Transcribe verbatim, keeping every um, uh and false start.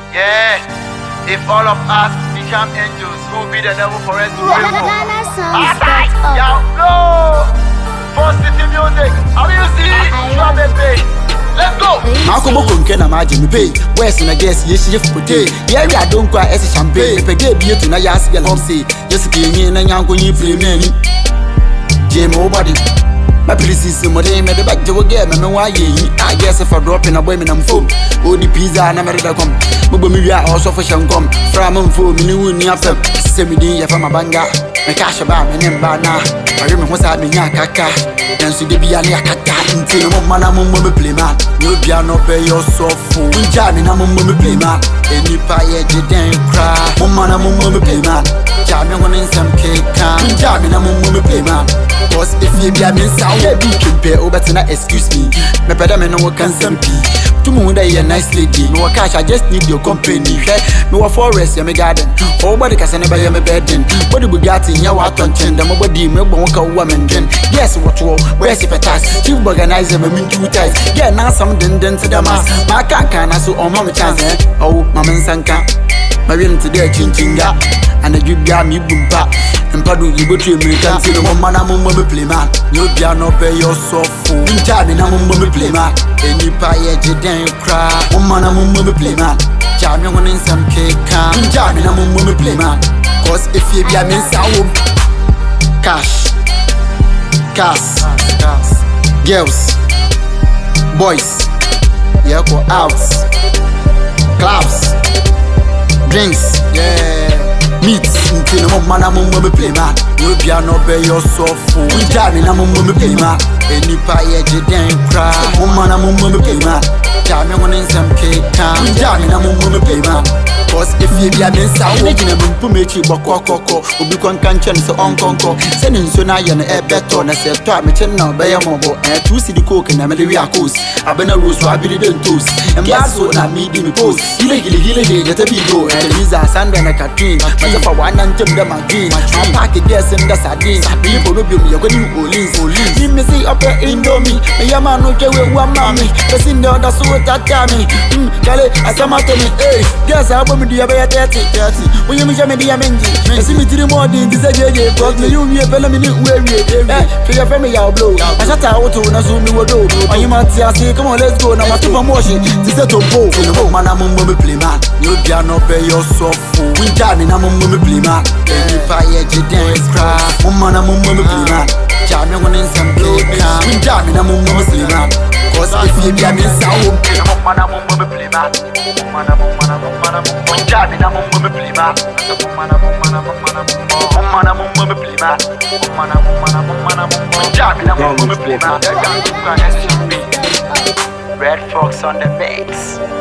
Yeah, if all of us become angels, who will be the devil for us to pray for? Yo, no! For city music, how you see? Drop it, babe. Let's go! Marco Bocon can imagine me pay. West and I guess yes, you for day. Yeah, I don't cry as a champagne. If I get beer to Nayas, I'll say, just give me and young when you play me. Jam body. My police is some day, made the back to again, and no why I guess if I drop in a women and foam. Oh, the pizza and America come. But we are also for Shankom. From and foam, you knew after semi day from a banga. My cash about my name banana. I remember what's happening, Yakaka. And so they be a Yakaka until no man, I'm a mummy play man. You'll be a no pay your soft food. We jamming, I'm a mummy play man. Any pie, you didn't cry. Woman, I'm a mummy play man. Jamming on in some cake. We jamming, I'm a mummy play man. Cause if you be a miss, I'll be compare over to not excuse me. My brother, no one can be. To me, you're a nice lady. No cash, I just need your company. No forest, you're my garden. Oh, but the castle never am a bedding. What do we got in your water? The mobile milk won't go woman then. Yes, what you where's if a task? Chief organizer, I mean, two times. Yeah, now something done to the mass. My can't can I so on my chance. Oh, Mamma Sanka. My room today, chinching up. And the you got me boom back. And Padu, you go to American, see the woman I'm a mummy play man. You be no pay your soft food. In Jamming, I'm a mummy play man. Any pie, you didn't cry. Woman, I'm a mummy play man. Jamming on in some cake. In Jamming, I'm a mummy play man. Cause if you be a miss, I will cash, cash, girls, boys, yeah, go out, clubs, drinks, yeah. Meets, until no man, I'm a mummy play man. You be no pay your soft food. We jamming, I'm a mummy play man. Any pie, you didn't cry. Woman, I'm a mummy play man. Jamming on in some cake. We jamming, I'm a mummy play man. Cause if you be a miss, I'll make you a make you walk, walk, walk, or be concantion, so on conco. Sending so now you're a better, and I said, try me to know by a mobile, and two see the coke and I'm a real coast. I've been a rose, so I believe in toast. And that's what I made me post. You like the healing, get a big go, and Lisa Sandra and a Katrine. But if I want to tell them again, I'm packing this and that's a day. People will be a good police. You may say up in Domi, a man who can wear one mammy. The sin there, that's what that tell me. Hm, Charlie, I saw my Tommy, hey, guess I will be a better thirty, thirty. When you meet me, I mean, I see me to the morning, this is a day, but you be a fellow minute where we are. To your family, I'll blow. I shut out to Nasu, we will do. When you might say, come on, let's go. Now, I'm motion. This is a topo. Man, I'm a mummy play man. You can not pay your soft food. We jamming, I'm a mummy play man. Any pie, you dance, cry. Woman, I'm a mummy play man. Jamming on in some blue. We jamming, I'm a mummy play man. Cause if you be a miss, I won't play. Man, I'm a mummy play man. Man, I'm a man, I'm a man, I'm a man. Jamming, I'm a mummy play man. Man, I'm a man, I'm a man, I'm a man. Man, I'm a mummy play man. Man, I'm a man, I'm a man, I'm a man. Jamming, I'm a mummy play man. Red Fox on the mix.